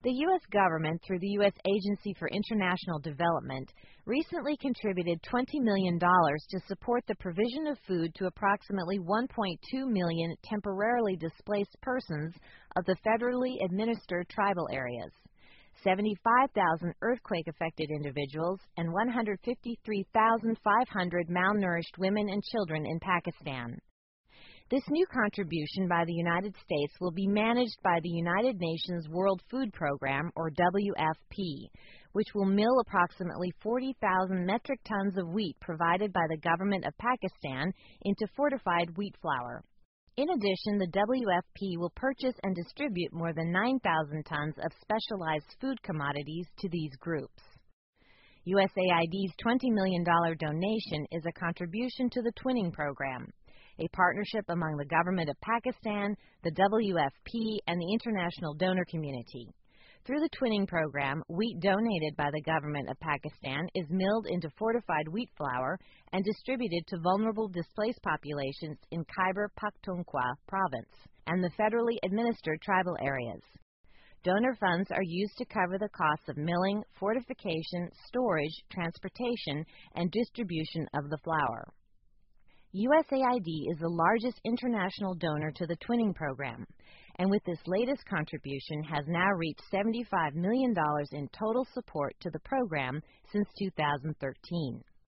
The U.S. government, through the U.S. Agency for International Development, recently contributed $20 million to support the provision of food to approximately 1.2 million temporarily displaced persons of the federally administered tribal areas, 75,000 earthquake-affected individuals, and 153,500 malnourished women and children in Pakistan. This new contribution by the United States will be managed by the United Nations World Food Program, or WFP, which will mill approximately 40,000 metric tons of wheat provided by the government of Pakistan into fortified wheat flour. In addition, the WFP will purchase and distribute more than 9,000 tons of specialized food commodities to these groups. USAID's $20 million donation is a contribution to the Twinning Program, a partnership among the government of Pakistan, the WFP, and the international donor community. Through the Twinning Program, wheat donated by the government of Pakistan is milled into fortified wheat flour and distributed to vulnerable displaced populations in Khyber Pakhtunkhwa province and the federally administered tribal areas. Donor funds are used to cover the costs of milling, fortification, storage, transportation, and distribution of the flour. USAID is the largest international donor to the Twinning Program, and with this latest contribution has now reached $75 million in total support to the program since 2013.